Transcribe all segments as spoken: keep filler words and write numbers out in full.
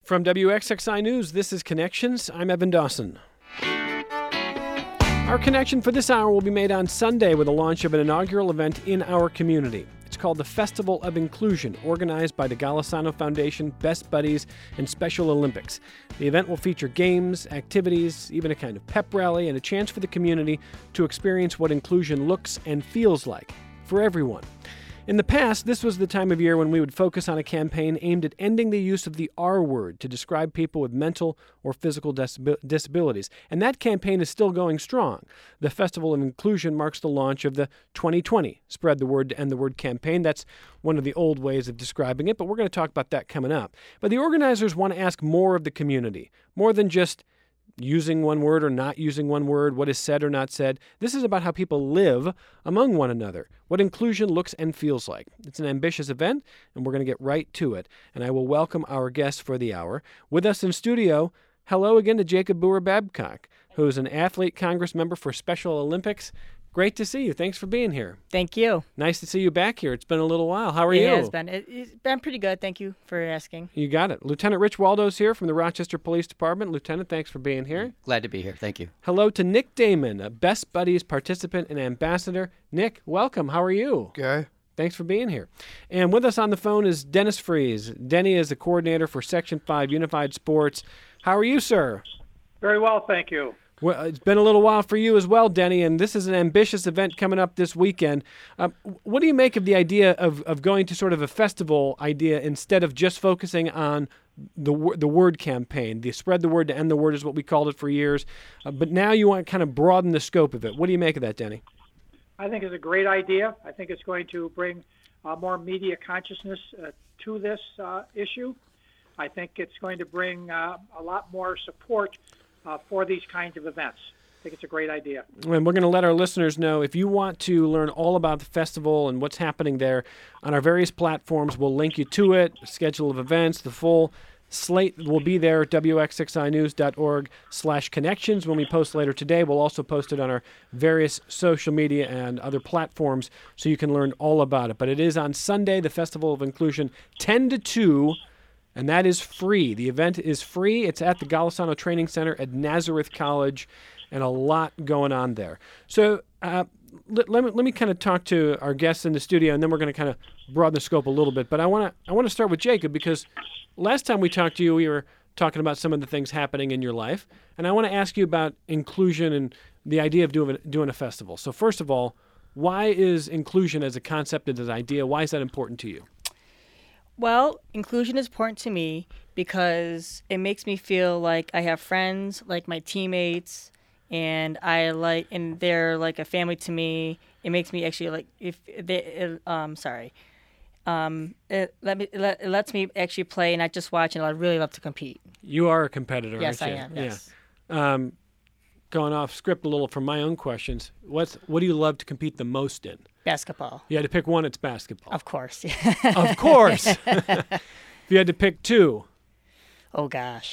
From W X X I News, this is Connections. I'm Evan Dawson. Our connection for this hour will be made on Sunday with the launch of an inaugural event in our community. It's called the Festival of Inclusion, organized by the Golisano Foundation, Best Buddies, and Special Olympics. The event will feature games, activities, even a kind of pep rally, and a chance for the community to experience what inclusion looks and feels like for everyone. In the past, this was the time of year when we would focus on a campaign aimed at ending the use of the R word to describe people with mental or physical disab- disabilities. And that campaign is still going strong. The Festival of Inclusion marks the launch of the twenty twenty Spread the Word to End the Word campaign. That's one of the old ways of describing it, but we're going to talk about that coming up. But the organizers want to ask more of the community, more than just using one word or not using one word, what is said or not said. This is about how people live among one another, what inclusion looks and feels like. It's an ambitious event, and we're going to get right to it. And I will welcome our guest for the hour. With us in studio, hello again to Jacob Boer-Babcock, who is an athlete Congress member for Special Olympics. Great to see you. Thanks for being here. Thank you. Nice to see you back here. It's been a little while. How are it you? It has been. It, it's been pretty good. Thank you for asking. You got it. Lieutenant Rich Waldo's here from the Rochester Police Department. Lieutenant, thanks for being here. Glad to be here. Thank you. Hello to Nick Damon, a Best Buddies participant and ambassador. Nick, welcome. How are you? Okay. Thanks for being here. And with us on the phone is Dennis Fries. Denny is the coordinator for Section five Unified Sports. How are you, sir? Very well, thank you. Well, it's been a little while for you as well, Denny, and this is an ambitious event coming up this weekend. Uh, what do you make of the idea of, of going to sort of a festival idea instead of just focusing on the the word campaign? The Spread the Word to End the Word is what we called it for years, uh, but now you want to kind of broaden the scope of it. What do you make of that, Denny? I think it's a great idea. I think it's going to bring uh, more media consciousness uh, to this uh, issue. I think it's going to bring uh, a lot more support Uh, for these kinds of events. I think it's a great idea. And we're going to let our listeners know, if you want to learn all about the festival and what's happening there, on our various platforms, we'll link you to it, schedule of events, the full slate will be there at W X X I news dot org slash connections when we post later today. We'll also post it on our various social media and other platforms so you can learn all about it. But it is on Sunday, the Festival of Inclusion, ten to two, and that is free. The event is free. It's at the Golisano Training Center at Nazareth College, and a lot going on there. So uh, let, let me let me kind of talk to our guests in the studio, and then we're going to kind of broaden the scope a little bit. But I want to I want to start with Jacob, because last time we talked to you, we were talking about some of the things happening in your life, and I want to ask you about inclusion and the idea of doing doing a festival. So first of all, why is inclusion as a concept and as an idea, why is that important to you? Well, inclusion is important to me because it makes me feel like I have friends, like my teammates, and I like, and they're like a family to me. It makes me actually like, if they, it, um, sorry, um, it let me, it, let, it lets me actually play and not just watch, and I really love to compete. You are a competitor, yes, aren't you? I am. Yes. Yeah. Um, going off script a little from my own questions, what's what do you love to compete the most in? Basketball. You had to pick one, it's basketball. Of course. Of course. If you had to pick two. Oh, gosh.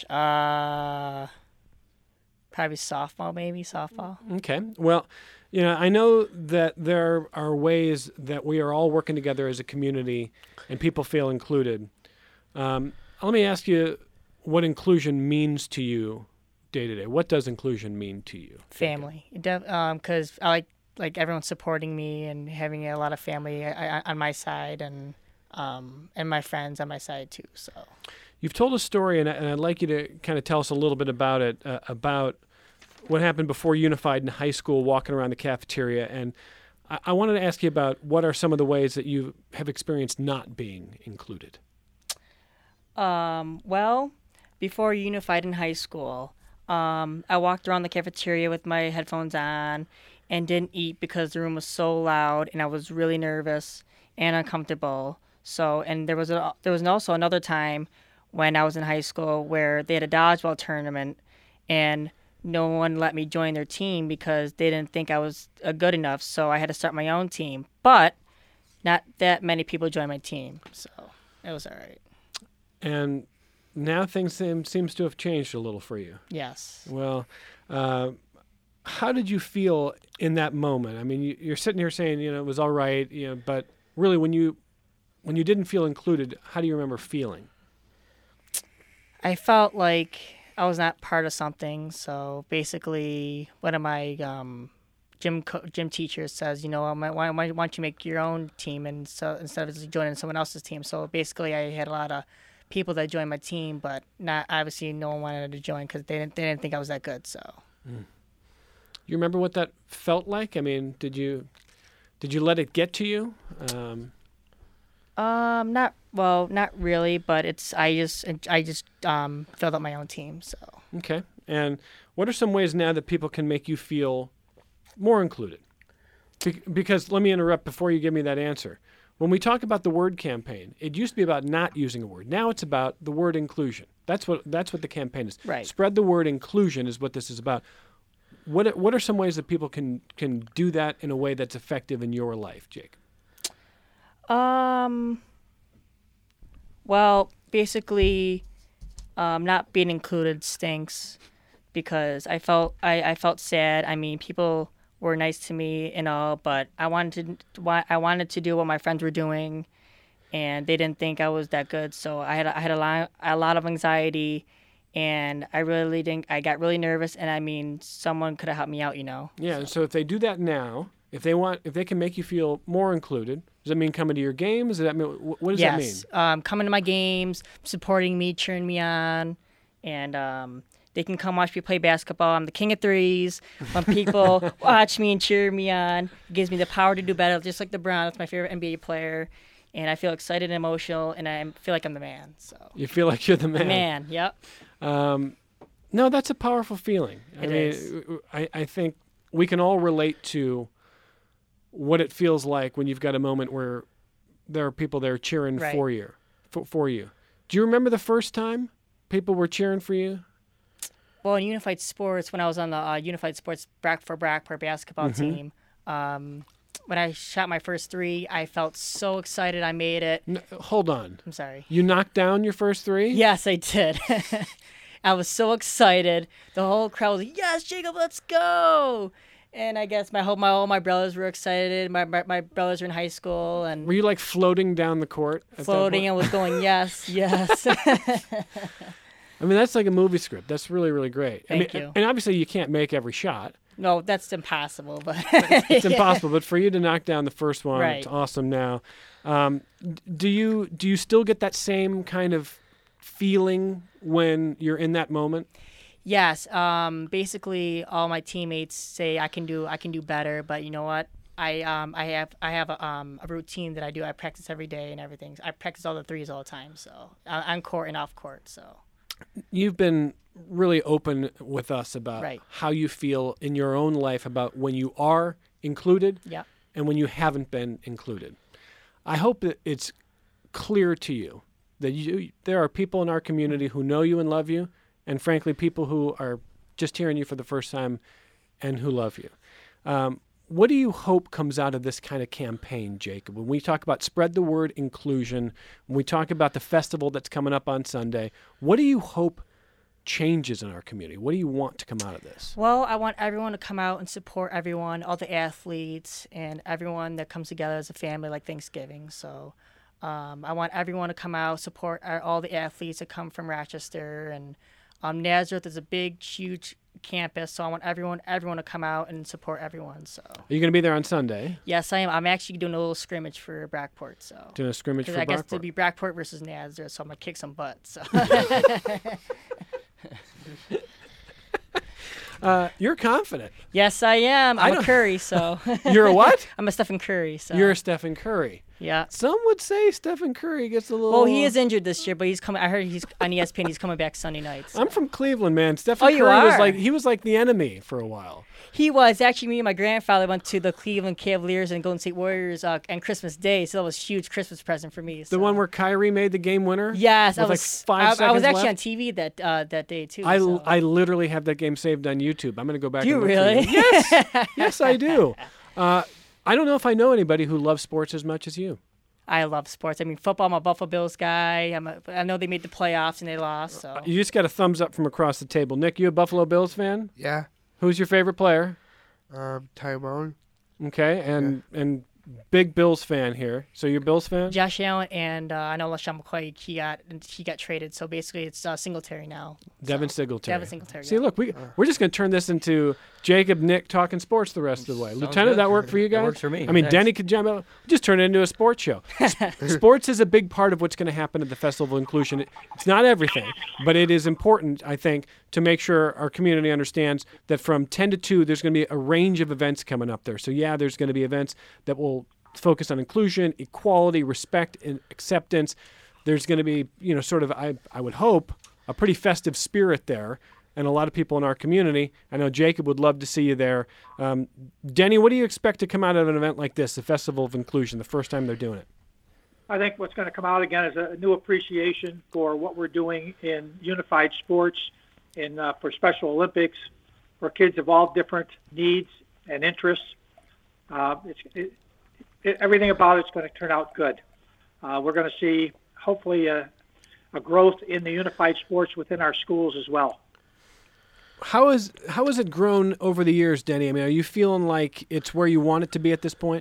Uh, probably softball, maybe, softball. Okay. Well, you know, I know that there are ways that we are all working together as a community and people feel included. Um, let me ask you what inclusion means to you day to day. What does inclusion mean to you? Family. Because um, I like like everyone supporting me and having a lot of family I, I, on my side, and um, and my friends on my side too. So you've told a story, and, I, and I'd like you to kind of tell us a little bit about it, uh, about what happened before Unified in high school, walking around the cafeteria. And I, I wanted to ask you about what are some of the ways that you have experienced not being included. Um, well, before Unified in high school, um, I walked around the cafeteria with my headphones on and didn't eat because the room was so loud and I was really nervous and uncomfortable. So, and there was a, there was also another time when I was in high school where they had a dodgeball tournament and no one let me join their team because they didn't think I was uh, good enough. So I had to start my own team, but not that many people joined my team. So it was all right. And now things seem seems to have changed a little for you. Yes. Well, uh, how did you feel in that moment? I mean, you, you're sitting here saying, you know, it was all right, you know, but really when you when you didn't feel included, how do you remember feeling? I felt like I was not part of something. So basically, one of my um, gym co- gym teachers says, you know, why, why, why don't you make your own team and so instead of just joining someone else's team? So basically, I had a lot of people that joined my team, but not obviously no one wanted to join because they didn't they didn't think I was that good. So. Mm. You remember what that felt like? I mean, did you did you let it get to you? Um, um, not well, not really, but it's I just I just um filled out my own team. So. Okay. And what are some ways now that people can make you feel more included? Be- because let me interrupt before you give me that answer. When we talk about the word campaign, it used to be about not using a word. Now it's about the word inclusion. That's what that's what the campaign is. Right. Spread the word inclusion is what this is about. What what are some ways that people can can do that in a way that's effective in your life, Jake? Um. Well, basically, um, not being included stinks because I felt I, I felt sad. I mean, people were nice to me and all, but I wanted to I wanted to do what my friends were doing, and they didn't think I was that good. So I had I had a lot a lot of anxiety. And I really didn't, I got really nervous, and I mean, someone could have helped me out, you know? Yeah, so if they do that now, if they want, if they can make you feel more included, does that mean coming to your games? Does that mean, what does that mean? Yes, um, coming to my games, supporting me, cheering me on, and um, they can come watch me play basketball. I'm the king of threes. When people watch me and cheer me on, it gives me the power to do better, just like the Browns, that's my favorite N B A player. And I feel excited and emotional, and I feel like I'm the man. So you feel like you're the man. Man, yep. Um, no, that's a powerful feeling. I It mean, is. I, I think we can all relate to what it feels like when you've got a moment where there are people there cheering Right. for you. For, for you. Do you remember the first time people were cheering for you? Well, in Unified Sports, when I was on the uh, Unified Sports Brack for Brackport basketball Mm-hmm. team, um, when I shot my first three, I felt so excited I made it. No, hold on. I'm sorry. You knocked down your first three? Yes, I did. I was so excited. The whole crowd was like, yes, Jacob, let's go. And I guess my whole, my all my brothers were excited. My, my my brothers are in high school and Were you like floating down the court? at that floating point? and was going, yes, yes. I mean, that's like a movie script. That's really, really great. I Thank mean, you. And obviously you can't make every shot. No, that's impossible. But It's impossible. But for you to knock down the first one, Right. it's awesome now. Um, d- do you do you still get that same kind of feeling when you're in that moment? Yes. Um, basically, all my teammates say I can do I can do better, but you know what? I um I have I have a um a routine that I do. I practice every day and everything. I practice all the threes all the time. So uh, on court and off court. So You've been really open with us about Right. how you feel in your own life about when you are included yeah, and when you haven't been included. I hope that it's clear to you that you there are people in our community who know you and love you, and frankly, people who are just hearing you for the first time and who love you. Um, what do you hope comes out of this kind of campaign, Jacob? When we talk about spread the word inclusion, when we talk about the festival that's coming up on Sunday, what do you hope changes in our community? What do you want to come out of this? well, I want everyone to come out and support everyone, all the athletes and everyone that comes together as a family like Thanksgiving. So um, I want everyone to come out, support our, all the athletes that come from Rochester. And um, Nazareth is a big, huge campus, so I want everyone everyone to come out and support everyone. So Are you going to be there on Sunday yes, I am. I'm actually doing a little scrimmage for Brackport. So doing a scrimmage for because I guess Brockport? it'll be Brackport versus Nazareth, so I'm gonna kick some butt. So Uh, you're confident. yes, I am. I I'm don't- a Curry, so You're a what? I'm a Stephen Curry. So You're a Stephen Curry. yeah. Some would say Stephen Curry gets a little. Well, he is injured this year, but he's coming. I heard he's on E S P N. He's coming back Sunday nights. I'm from Cleveland, man. Stephen Oh, you Curry was are? like he was like the enemy for a while. He was actually me and my grandfather went to the Cleveland Cavaliers and Golden State Warriors uh, on Christmas Day, so that was a huge Christmas present for me. The so. one where Kyrie made the game winner. Yes, I with, like, was. five I, I was seconds actually left? on T V that uh, that day too. I, so. I literally have that game saved on YouTube. I'm gonna go back. Do you and look for really? Yes, yes, I do. Uh, I don't know if I know anybody who loves sports as much as you. I love sports. I mean, football. I'm a Buffalo Bills guy. I'm a, I know they made the playoffs and they lost. So You just got a thumbs up from across the table. Nick, you a Buffalo Bills fan? Yeah. Who's your favorite player? Um, Tyrone. Okay, and and big Bills fan here. So you're a Bills fan? Josh Allen and uh, I know LaShawn McCoy, he got he got traded. So basically, it's uh, Singletary now. Devin so, Singletary. Devin Singletary. See, yeah. look, we we're just going to turn this into Jacob, Nick talking sports the rest of the way. Sounds Lieutenant, good. that work for you guys? That works for me. I mean, Thanks. Denny could jump out. Just turn it into a sports show. Sports is a big part of what's going to happen at the Festival of Inclusion. It- It's not everything, but it is important, I think, to make sure our community understands that from ten to two, there's going to be a range of events coming up there. So, yeah, there's going to be events that will focus on inclusion, equality, respect, and acceptance. There's going to be, you know, sort of, I, I would hope, a pretty festive spirit there, and a lot of people in our community. I know Jacob would love to see you there. Um, Denny, what do you expect to come out of an event like this, the Festival of Inclusion, the first time they're doing it? I think what's going to come out again is a new appreciation for what we're doing in unified sports, in uh, for Special Olympics, for kids of all different needs and interests. Uh, it's, it, it, everything about it's going to turn out good. Uh, we're going to see, hopefully, a, a growth in the unified sports within our schools as well. How is how has it grown over the years, Denny? I mean, are you feeling like it's where you want it to be at this point?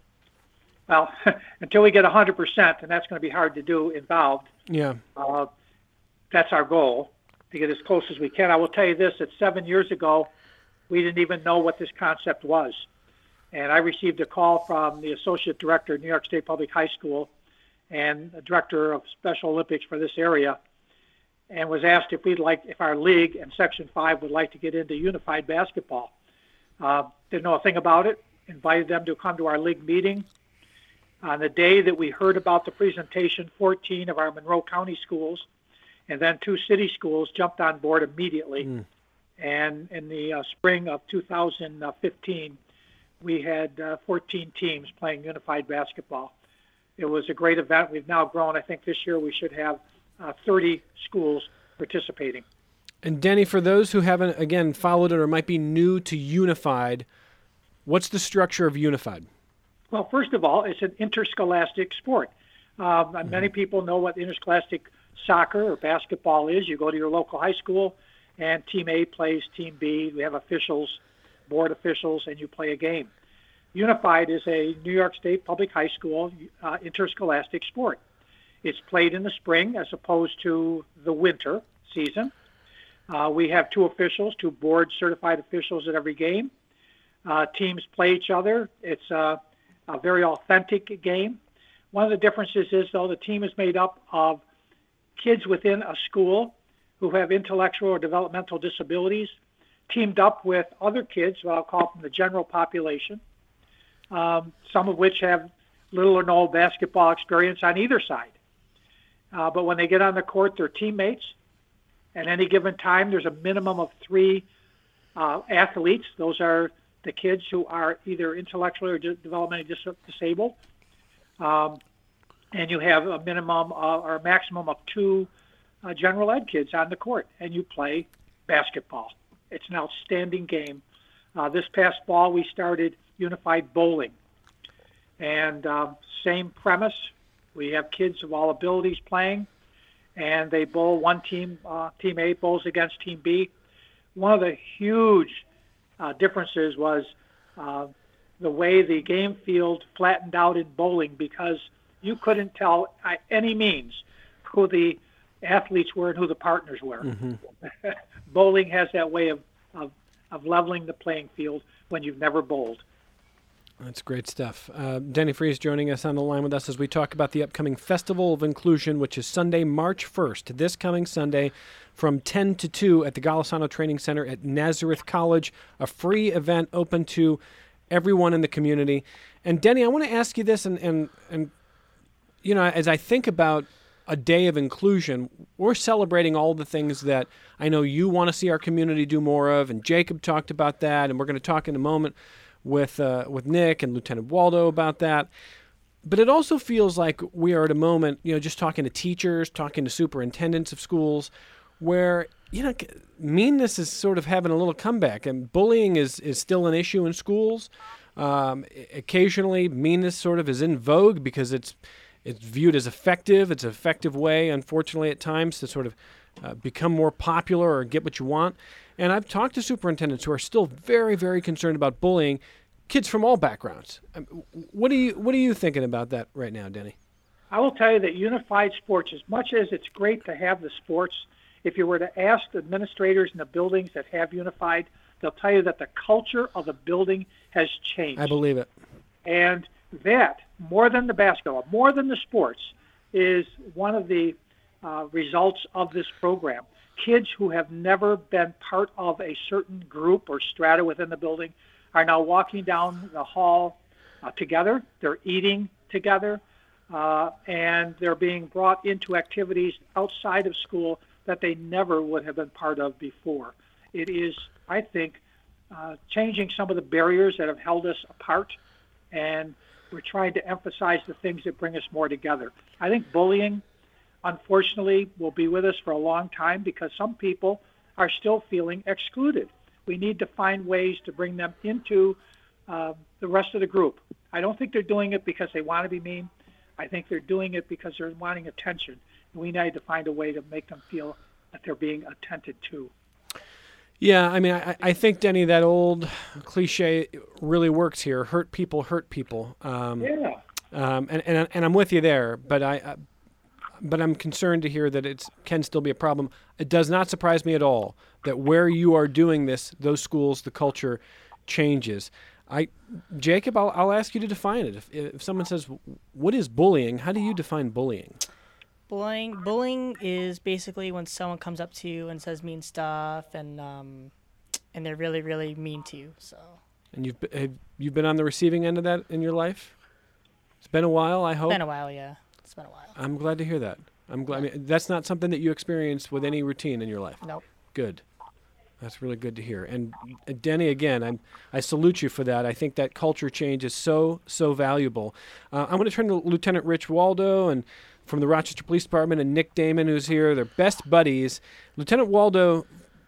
Well, until we get one hundred percent, and that's going to be hard to do involved, Yeah. uh, that's our goal, to get as close as we can. I will tell you this, that seven years ago, we didn't even know what this concept was. And I received a call from the Associate Director of New York State Public High School and the Director of Special Olympics for this area, and was asked if we'd like, if our league and Section five would like to get into unified basketball. Uh, didn't know a thing about it, invited them to come to our league meeting. On the day that we heard about the presentation, fourteen of our Monroe County schools and then two city schools jumped on board immediately. Mm. And in the uh, spring of two thousand fifteen, we had uh, fourteen teams playing unified basketball. It was a great event. We've now grown. I think this year we should have uh, thirty schools participating. And Denny, for those who haven't, again, followed it or might be new to Unified, what's the structure of Unified? Well, first of all, it's an interscholastic sport. Um, mm-hmm. Many people know what interscholastic soccer or basketball is. You go to your local high school, and Team A plays Team B. We have officials, board officials, and you play a game. Unified is a New York State Public High School uh, interscholastic sport. It's played in the spring as opposed to the winter season. Uh, we have two officials, two board-certified officials at every game. Uh, teams play each other. It's uh, a very authentic game. One of the differences is, though, the team is made up of kids within a school who have intellectual or developmental disabilities, teamed up with other kids, what I'll call from the general population, um, some of which have little or no basketball experience on either side. Uh, but when they get on the court, they're teammates. At any given time, there's a minimum of three uh, athletes. Those are the kids who are either intellectually or de- developmentally dis- disabled. Um, and you have a minimum uh, or a maximum of two uh, general ed kids on the court, and you play basketball. It's an outstanding game. Uh, this past fall, we started unified bowling. And um, same premise. We have kids of all abilities playing, and they bowl. One team, uh, Team A, bowls against Team B. One of the huge uh, differences was uh, the way the game field flattened out in bowling, because you couldn't tell by any means who the athletes were and who the partners were. Mm-hmm. Bowling has that way of, of, of leveling the playing field when you've never bowled. That's great stuff. Uh, Denny Freese joining us on the line with us as we talk about the upcoming Festival of Inclusion, which is Sunday, March first, this coming Sunday from ten to two at the Golisano Training Center at Nazareth College, a free event open to everyone in the community. And Denny, I want to ask you this, and, and, and you know, as I think about a day of inclusion, we're celebrating all the things that I know you want to see our community do more of, and Jacob talked about that, and we're going to talk in a moment with uh, with Nick and Lieutenant Waldo about that. But it also feels like we are at a moment, you know, just talking to teachers, talking to superintendents of schools, where, you know, meanness is sort of having a little comeback, and bullying is, is still an issue in schools. Um, occasionally, meanness sort of is in vogue because it's it's viewed as effective. It's an effective way, unfortunately, at times to sort of uh, become more popular or get what you want. And I've talked to superintendents who are still very, very concerned about bullying. kids from all backgrounds. Um, What are you What are you thinking about that right now, Denny? I will tell you that unified sports, as much as it's great to have the sports, if you were to ask the administrators in the buildings that have unified, they'll tell you that the culture of the building has changed. I believe it. And that, more than the basketball, more than the sports, is one of the uh, results of this program. Kids who have never been part of a certain group or strata within the building are now walking down the hall uh, together. They're eating together, uh, and they're being brought into activities outside of school that they never would have been part of before. It is, I think, uh, changing some of the barriers that have held us apart, and we're trying to emphasize the things that bring us more together. I think bullying, unfortunately, will be with us for a long time because some people are still feeling excluded. We need to find ways to bring them into uh, the rest of the group. I don't think they're doing it because they want to be mean. I think they're doing it because they're wanting attention. And we need to find a way to make them feel that they're being attended to. Yeah, I mean, I, I think, Denny, that old cliche really works here. Hurt people hurt people. Um, Yeah. Um, and, and and I'm with you there, but I, uh, but I'm concerned to hear that it can still be a problem. It does not surprise me at all that where you are doing this, those schools, the culture changes. I, Jacob, I'll, I'll ask you to define it. If, if someone says, "What is bullying?" How do you define bullying? Bullying, bullying is basically when someone comes up to you and says mean stuff, and um, and they're really, really mean to you. So. And you've be- have you've been on the receiving end of that in your life? It's been a while, I hope. It's been a while, yeah. It's been a while. I'm glad to hear that. I'm glad. I mean, that's not something that you experience with any routine in your life. Nope. Good. That's really good to hear. And uh, Denny, again, I'm, I salute you for that. I think that culture change is so, so valuable. Uh, I'm going to turn to Lieutenant Rich Waldo and from the Rochester Police Department and Nick Damon, who's here. They're best buddies. Lieutenant Waldo,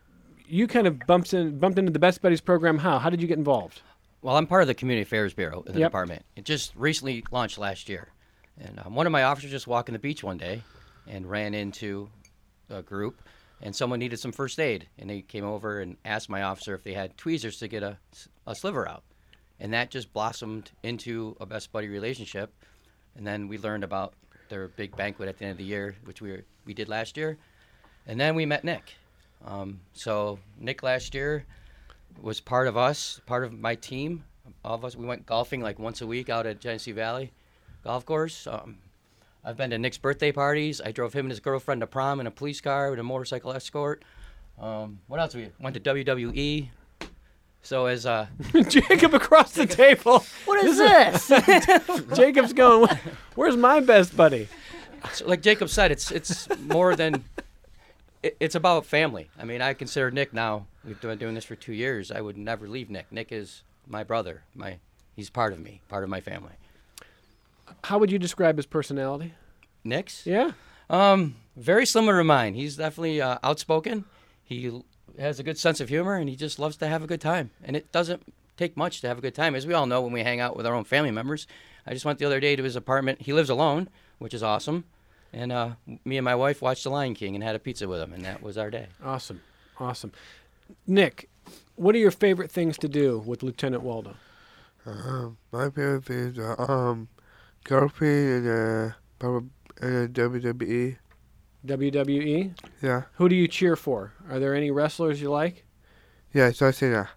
you kind of bumped, in, bumped into the Best Buddies program. How? How did you get involved? Well, I'm part of the Community Affairs Bureau in the Yep. department. It just recently launched last year. And um, one of my officers just walking the beach one day and ran into a group, and someone needed some first aid. And they came over and asked my officer if they had tweezers to get a, a sliver out. And that just blossomed into a best buddy relationship. And then we learned about their big banquet at the end of the year, which we were, we did last year. And then we met Nick. Um, so Nick last year was part of us, part of my team. All of us, we went golfing like once a week out at Genesee Valley Golf Course. Um, I've been to Nick's birthday parties. I drove him and his girlfriend to prom in a police car with a motorcycle escort. Um, what else? We went to W W E. So as uh, Jacob across the table. What is this? Jacob's going, where's my best buddy? so like Jacob said, it's it's more than it, it's about family. I mean, I consider Nick now. We've been doing this for two years. I would never leave Nick. Nick is my brother. My he's part of me, part of my family. How would you describe his personality? Nick's? Yeah. Um, very similar to mine. He's definitely uh, outspoken. He l- has a good sense of humor, and he just loves to have a good time. And it doesn't take much to have a good time, as we all know when we hang out with our own family members. I just went the other day to his apartment. He lives alone, which is awesome. And uh, me and my wife watched The Lion King and had a pizza with him, and that was our day. Awesome. Awesome. Nick, what are your favorite things to do with Lieutenant Waldo? Um, my favorite things are um, golfing and uh, probably and W W E. W W E? Yeah, Who do you cheer for? Are there any wrestlers you like? yeah, John Cena.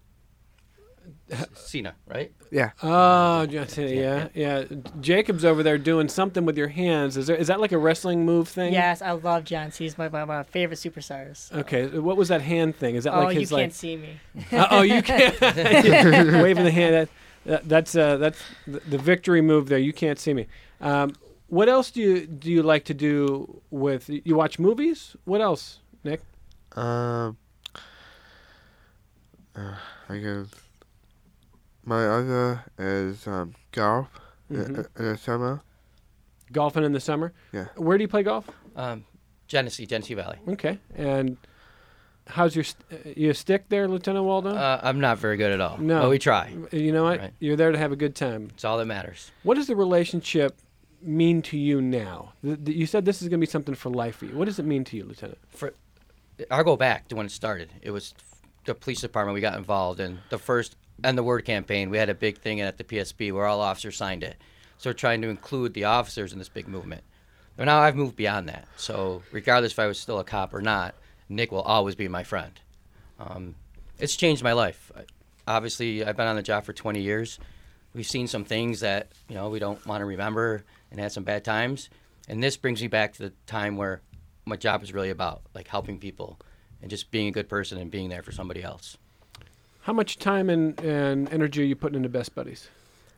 Cena, right? Yeah, Oh, John Cena, yeah, yeah. Jacob's over there doing something with your hands. Is there? Is that like a wrestling move thing? Yes, I love John Cena. He's my, my, my favorite superstars. Okay, what was that hand thing? Is that Oh, like you his can't like? see me. Uh, oh, you can't. Waving the hand. That, that, that's uh, that's the, the victory move there. You can't see me. Um, what else do you do you like to do with? You watch movies? What else, Nick? um, uh, I guess my other is um golf Mhm. in, in the summer. Golfing in the summer. Yeah. Where do you play golf? Um, Genesee, Genesee Valley. Okay. And how's your st- uh, you a stick there, Lieutenant Waldo? Uh, I'm not very good at all. No. But we try. You know what? Right. You're there to have a good time. It's all that matters. What does the relationship mean to you now? Th- th- you said this is going to be something for life for you. What does it mean to you, Lieutenant? For, I'll go back to when it started. It was the police department we got involved in. The first and the Word campaign, we had a big thing at the P S B where all officers signed it. So we're trying to include the officers in this big movement. But now I've moved beyond that. So regardless if I was still a cop or not, Nick will always be my friend. Um, it's changed my life. Obviously, I've been on the job for twenty years. We've seen some things that, you know, we don't want to remember and had some bad times. And this brings me back to the time where my job is really about, like, helping people and just being a good person and being there for somebody else. How much time and, and energy are you putting into Best Buddies?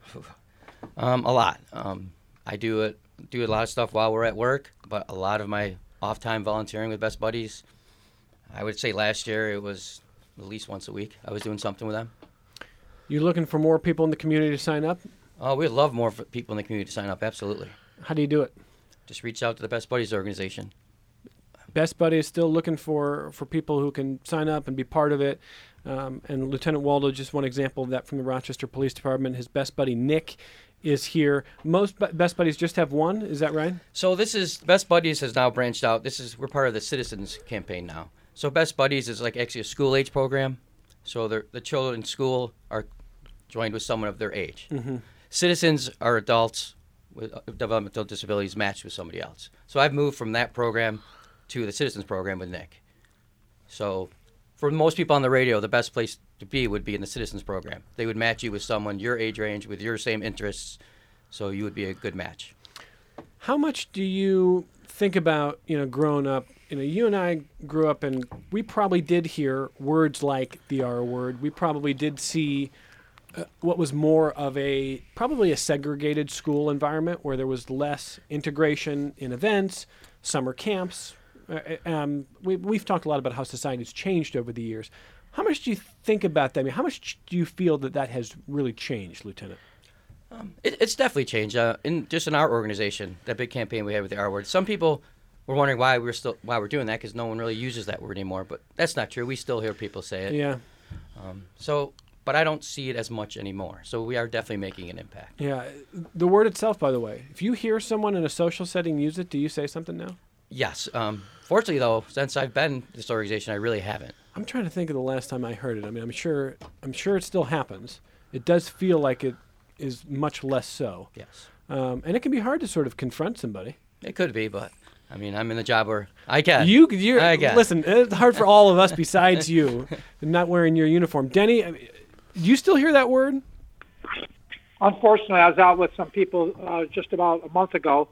Um, a lot. Um, I do it, do a lot of stuff while we're at work, but a lot of my off time volunteering with Best Buddies, I would say last year it was at least once a week. I was doing something with them. You looking for more people in the community to sign up? Oh, we'd love more f- people in the community to sign up, absolutely. How do you do it? Just reach out to the Best Buddies organization. Best Buddy is still looking for, for people who can sign up and be part of it. Um, and Lieutenant Waldo, just one example of that from the Rochester Police Department. His best buddy, Nick, is here. Most b- Best Buddies just have one. Is that right? So this is, Best Buddies has now branched out. This is, we're part of the Citizens campaign now. So Best Buddies is like actually a school-age program. So the children in school are joined with someone of their age. Mm-hmm. Citizens are adults with developmental disabilities matched with somebody else. So I've moved from that program to the Citizens program with Nick. So for most people on the radio, the best place to be would be in the Citizens program. They would match you with someone your age range with your same interests, so you would be a good match. How much do you think about, you know, growing up? You know, you and I grew up and we probably did hear words like the R word. We probably did see uh, what was more of a, probably a segregated school environment where there was less integration in events, summer camps. Uh, um, we, we've talked a lot about how society's changed over the years. How much do you think about that? I mean, how much do you feel that that has really changed, Lieutenant? Um, it, it's definitely changed. Uh, in just in our organization, that big campaign we had with the R word, some people were wondering why we're still why we're doing that because no one really uses that word anymore. But that's not true. We still hear people say it. Yeah. Um, so, but I don't see it as much anymore. So we are definitely making an impact. Yeah. The word itself, by the way, if you hear someone in a social setting use it, do you say something now? Yes. Um, fortunately, though, since I've been in this organization, I really haven't. I'm trying to think of the last time I heard it. I mean, I'm sure I'm sure it still happens. It does feel like it is much less so. Yes. Um, and it can be hard to sort of confront somebody. It could be, but I mean, I'm in the job where I can. You, you're, I can. Listen, it's hard for all of us besides you, not wearing your uniform. Denny, I mean, do you still hear that word? Unfortunately, I was out with some people uh, just about a month ago,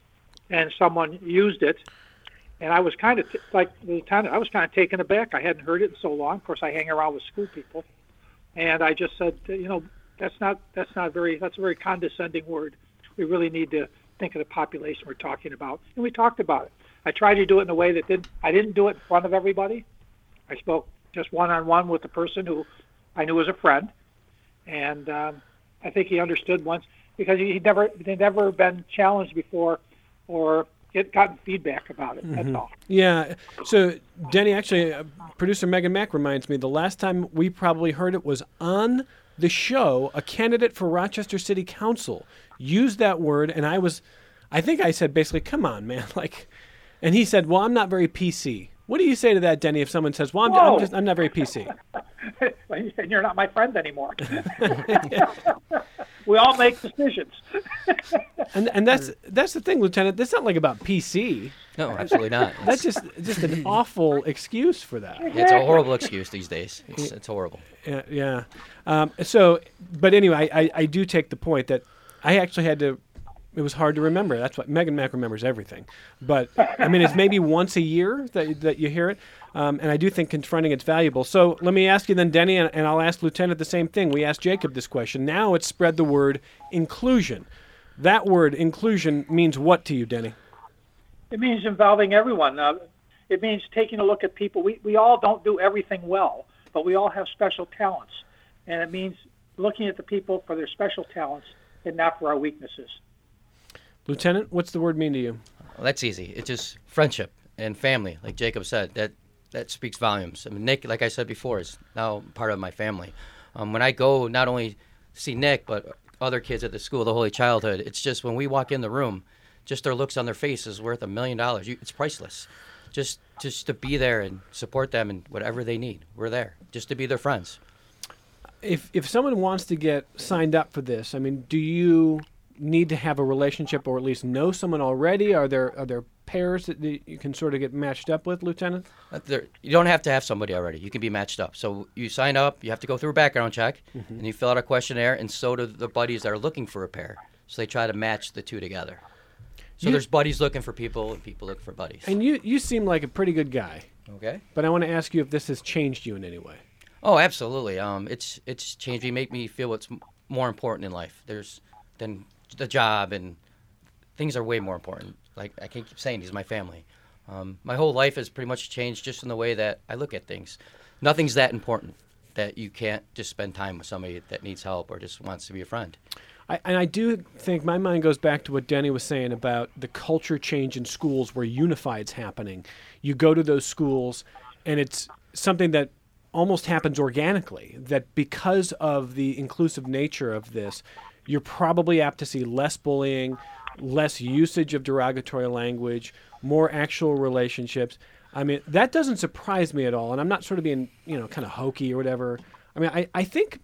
and someone used it, and I was kind of t- like the lieutenant. I was kind of taken aback. I hadn't heard it in so long. Of course, I hang around with school people, and I just said, you know, that's not that's not very that's a very condescending word. We really need to think of the population we're talking about, and we talked about it. I tried to do it in a way that didn't. I didn't do it in front of everybody. I spoke just one on one with the person who I knew was a friend, and um, I think he understood once because he'd never he'd never been challenged before or get gotten feedback about it. Mm-hmm. That's all. Yeah. So, Denny, actually, uh, producer Megan Mack reminds me the last time we probably heard it was on the show. A candidate for Rochester City Council used that word, and I was, I think I said basically, "Come on, man!" Like, and he said, "Well, I'm not very P C." What do you say to that, Denny? If someone says, "Well, I'm, I'm just, I'm not very P C," and you're not my friend anymore. We all make decisions. and and that's that's the thing, Lieutenant. That's not like about P C. No, absolutely not. That's just just an awful excuse for that. Yeah, it's a horrible excuse these days. It's, it's horrible. Yeah. yeah. Um, so, but anyway, I, I do take the point that I actually had to. It was hard to remember. That's what Megan Mack remembers everything. But I mean, it's maybe once a year that that you hear it, um, and I do think confronting it's valuable. So let me ask you then, Denny, and, and I'll ask Lieutenant the same thing. We asked Jacob this question. Now it's spread the word inclusion. That word inclusion means what to you, Denny? It means involving everyone. Uh, it means taking a look at people. We we all don't do everything well, but we all have special talents, and it means looking at the people for their special talents and not for our weaknesses. Lieutenant, what's the word mean to you? Well, that's easy. It's just friendship and family, like Jacob said. That that speaks volumes. I mean, Nick, like I said before, is now part of my family. Um, when I go not only see Nick, but other kids at the school, the Holy Childhood, it's just when we walk in the room, just their looks on their face is worth a million dollars. You, it's priceless. Just just to be there and support them in whatever they need. We're there just to be their friends. if if someone wants to get signed up for this, I mean, do you need to have a relationship or at least know someone already? Are there are there pairs that you can sort of get matched up with, Lieutenant? Uh, There, you don't have to have somebody already. You can be matched up. So you sign up. You have to go through a background check, Mm-hmm. and you fill out a questionnaire, and so do the buddies that are looking for a pair. So they try to match the two together. So You- there's buddies looking for people, and people looking for buddies. And you you seem like a pretty good guy, Okay. but I want to ask you if this has changed you in any way. Oh, absolutely. Um, it's it's changed me, make me feel what's m- more important in life. There's than the job, and things are way more important. Like I can't keep saying, he's my family. Um, my whole life has pretty much changed just in the way that I look at things. Nothing's that important that you can't just spend time with somebody that needs help or just wants to be a friend. I, and I do think my mind goes back to what Denny was saying about the culture change in schools where unified's happening. You go to those schools, and it's something that almost happens organically, that because of the inclusive nature of this, you're probably apt to see less bullying, less usage of derogatory language, more actual relationships. I mean, that doesn't surprise me at all, and I'm not sort of being, you know, kind of hokey or whatever. I mean, I, I think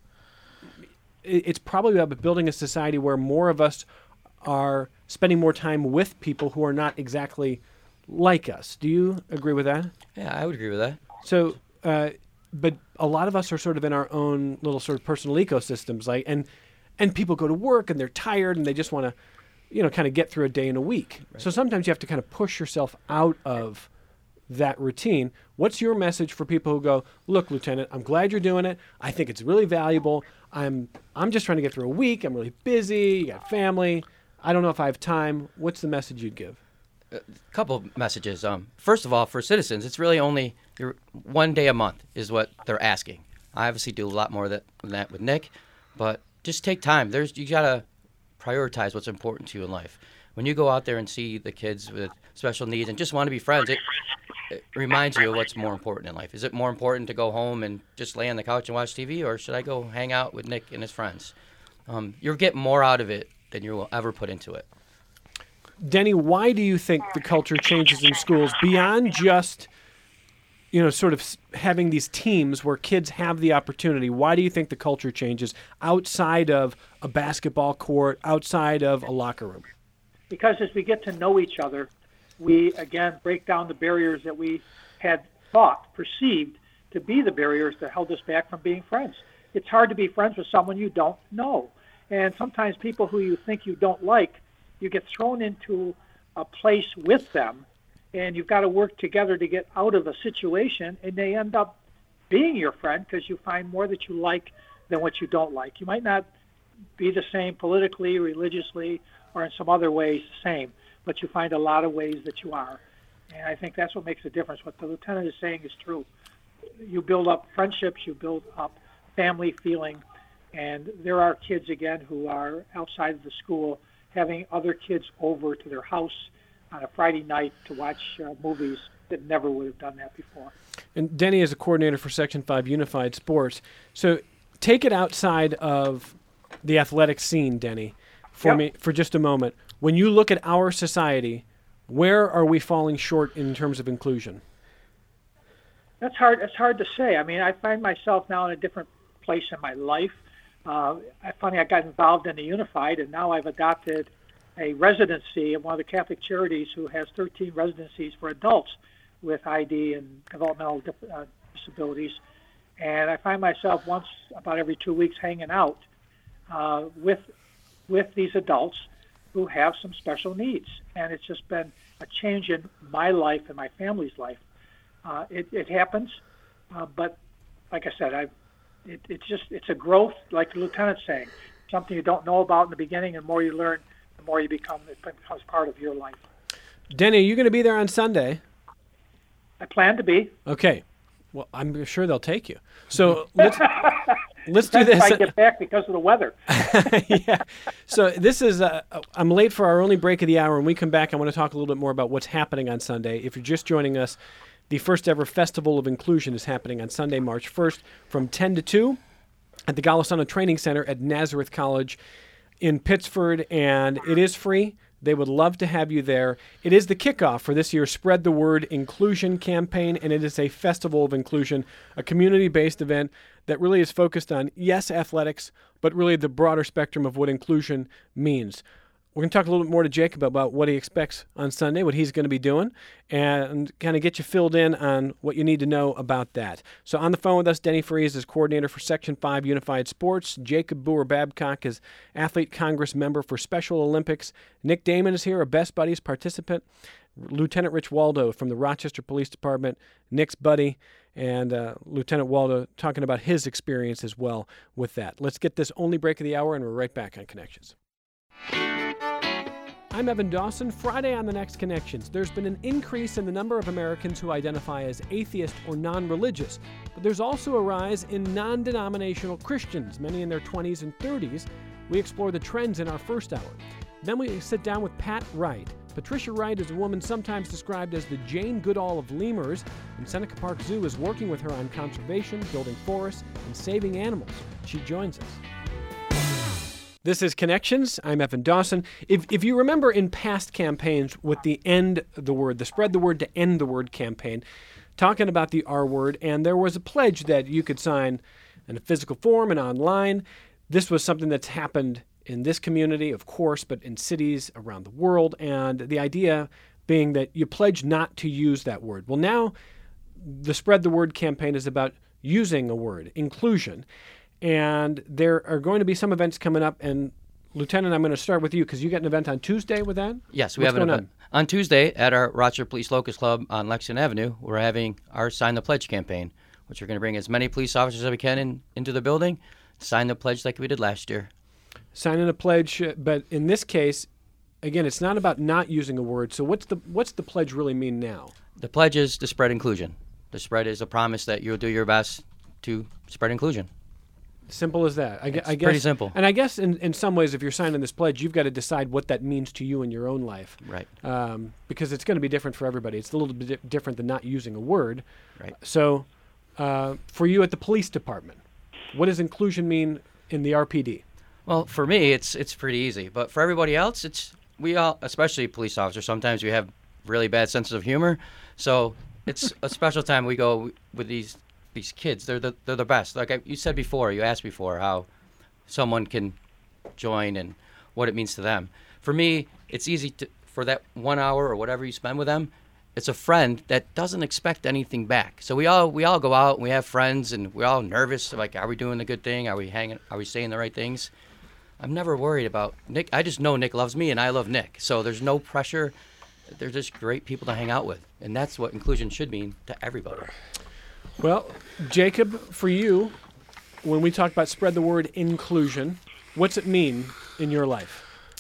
it's probably about building a society where more of us are spending more time with people who are not exactly like us. Do you agree with that? Yeah, I would agree with that. So, uh, but a lot of us are sort of in our own little sort of personal ecosystems, like, and and people go to work and they're tired and they just want to, you know, kind of get through a day in a week. Right. So sometimes you have to kind of push yourself out of that routine. What's your message for people who go, look, Lieutenant, I'm glad you're doing it. I think it's really valuable. I'm I'm just trying to get through a week. I'm really busy. You got family. I don't know if I have time. What's the message you'd give? A couple of messages. Um, first of all, for citizens, it's really only your one day a month is what they're asking. I obviously do a lot more than that with Nick, but just take time. There's you gotta prioritize what's important to you in life. When you go out there and see the kids with special needs and just want to be friends, it, it reminds you of what's more important in life. Is it more important to go home and just lay on the couch and watch T V, or should I go hang out with Nick and his friends? Um, you'll get more out of it than you will ever put into it. Denny, why do you think the culture changes in schools beyond just, you know, sort of s- having these teams where kids have the opportunity? Why do you think the culture changes outside of a basketball court, outside of a locker room? Because as we get to know each other, we, again, break down the barriers that we had thought, perceived to be the barriers that held us back from being friends. It's hard to be friends with someone you don't know. And sometimes people who you think you don't like, you get thrown into a place with them, and you've got to work together to get out of a situation, and they end up being your friend because you find more that you like than what you don't like. You might not be the same politically, religiously, or in some other ways the same, but you find a lot of ways that you are. And I think that's what makes a difference. What the lieutenant is saying is true. You build up friendships, you build up family feeling, and there are kids, again, who are outside of the school having other kids over to their house on a Friday night to watch uh, movies that never would have done that before. And Denny is a coordinator for Section five Unified Sports. So take it outside of the athletic scene, Denny, for Yep. me for just a moment. When you look at our society, where are we falling short in terms of inclusion? That's hard. It's hard to say. I mean, I find myself now in a different place in my life. Uh, I funny, I got involved in the Unified, and now I've adopted a residency at one of the Catholic charities who has thirteen residencies for adults with I D and developmental dip- uh, disabilities. And I find myself once about every two weeks hanging out uh, with with these adults who have some special needs. And it's just been a change in my life and my family's life. Uh, it, it happens, uh, but like I said, I it, it's just it's a growth, like the lieutenant's saying, something you don't know about in the beginning, and the more you learn, the more you become, it becomes part of your life. Denny, are you going to be there on Sunday? I plan to be. Okay. Well, I'm sure they'll take you. So let's let's do Depends this. if I get back because of the weather. Yeah. So this is, uh, I'm late for our only break of the hour. When we come back, I want to talk a little bit more about what's happening on Sunday. If you're just joining us, the first ever Festival of Inclusion is happening on Sunday, March first from ten to two at the Golisano Training Center at Nazareth College in Pittsford, and it is free. They would love to have you there. It is the kickoff for this year's Spread the Word Inclusion campaign, and it is a festival of inclusion, a community-based event that really is focused on, yes, athletics, but really the broader spectrum of what inclusion means. We're going to talk a little bit more to Jacob about what he expects on Sunday, what he's going to be doing, and kind of get you filled in on what you need to know about that. So on the phone with us, Denny Freeze is coordinator for Section five Unified Sports. Jacob Boer-Babcock is Athlete Congress member for Special Olympics. Nick Damon is here, a Best Buddies participant. Lieutenant Rich Waldo from the Rochester Police Department, Nick's buddy, and uh, Lieutenant Waldo talking about his experience as well with that. Let's get this only break of the hour, and we're right back on Connections. I'm Evan Dawson. Friday on The Next Connections, there's been an increase in the number of Americans who identify as atheist or non-religious, but there's also a rise in non-denominational Christians, many in their twenties and thirties. We explore the trends in our first hour. Then we sit down with Pat Wright. Patricia Wright is a woman sometimes described as the Jane Goodall of lemurs, and Seneca Park Zoo is working with her on conservation, building forests, and saving animals. She joins us. This is Connections. I'm Evan Dawson. If if you remember in past campaigns with the End the Word, the Spread the Word to End the Word campaign, talking about the R word, and there was a pledge that you could sign in a physical form and online. This was something that's happened in this community, of course, but in cities around the world, and the idea being that you pledge not to use that word. Well, now the Spread the Word campaign is about using a word, inclusion. And there are going to be some events coming up. And Lieutenant, I'm going to start with you because you got an event on Tuesday with that? Yes, we What's have an going event on? on Tuesday at our Rochester Police Locust Club on Lexington Avenue. We're having our Sign the Pledge campaign, which we're going to bring as many police officers as we can in, into the building, sign the pledge like we did last year. Signing a pledge, but in this case, again, it's not about not using a word. So what's the what's the pledge really mean now? The pledge is to spread inclusion. The spread is a promise that you'll do your best to spread inclusion. Simple as that. I, It's I guess, pretty simple. And I guess in, in some ways, if you're signing this pledge, you've got to decide what that means to you in your own life. Right. Um, because it's going to be different for everybody. It's a little bit di- different than not using a word. Right. So uh, for you at the police department, what does inclusion mean in the R P D? Well, for me, it's it's pretty easy. But for everybody else, it's we all, especially police officers, sometimes we have really bad senses of humor. So it's a special time we go with these these kids. They're the they're the best. Like I, you said before, you asked before how someone can join and what it means to them. For me, it's easy to for that one hour or whatever you spend with them. It's a friend that doesn't expect anything back. So we all we all go out and we have friends and we're all nervous. Like, are we doing the good thing? Are we hanging? Are we saying the right things? I'm never worried about Nick. I just know Nick loves me and I love Nick. So there's no pressure. They're just great people to hang out with, and that's what inclusion should mean to everybody. Well, Jacob, for you, when we talk about spread the word inclusion, what's it mean in your life?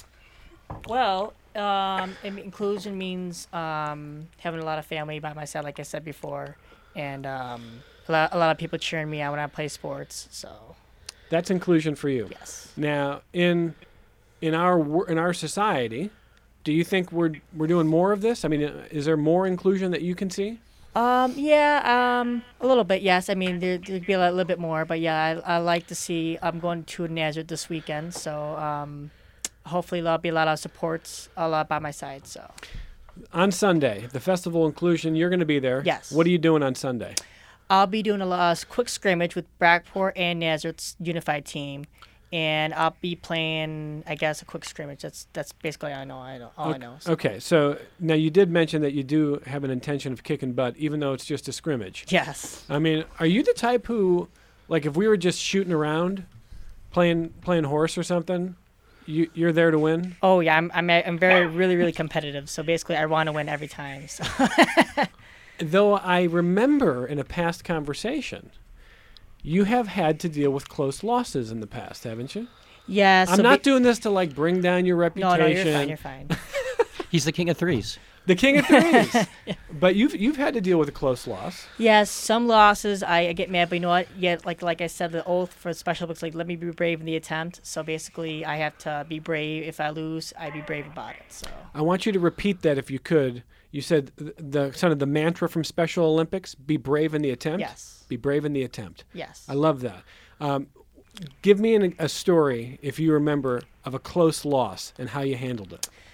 Well, um, in- inclusion means um, having a lot of family by my side, like I said before, and um, a, lot, a lot of people cheering me on when I play sports. So That's inclusion for you. yes. Now, in in our wor- in our society, do you think we're we're doing more of this? I mean, uh, is there more inclusion that you can see? Um, yeah, um, a little bit, yes. I mean, there, there'd be a little bit more, but yeah, I, I like to see. I'm going to Nazareth this weekend, so um, hopefully there'll be a lot of supports, a lot by my side. So On Sunday, the Festival of Inclusion, you're going to be there. Yes. What are you doing on Sunday? I'll be doing a lo- a quick scrimmage with Brackport and Nazareth's unified team, and I'll be playing, I guess, a quick scrimmage. That's that's basically all I know. I know all I know. So. Okay, so now you did mention that you do have an intention of kicking butt, even though it's just a scrimmage. Yes. I mean, are you the type who, like, if we were just shooting around, playing playing horse or something, you you're there to win? Oh yeah, I'm I'm I'm very really really competitive. So basically, I want to win every time. So. Though I remember in a past conversation, you have had to deal with close losses in the past, haven't you? Yeah. So I'm not ba- doing this to like bring down your No, reputation. no, you're fine. You're fine. He's the king of threes. The king of threes. But you've you've had to deal with a close loss. Yes, some losses I, I get mad, but you know what? Yeah, like like I said, the oath for special books, like let me be brave in the attempt. So basically, I have to be brave. If I lose, I be brave about it. So I want you to repeat that if you could. You said th- the kind of the mantra from Special Olympics: "Be brave in the attempt." yes, Be brave in the attempt. yes. I love that. Um, give me an, a story, if you remember, of a close loss and how you handled it.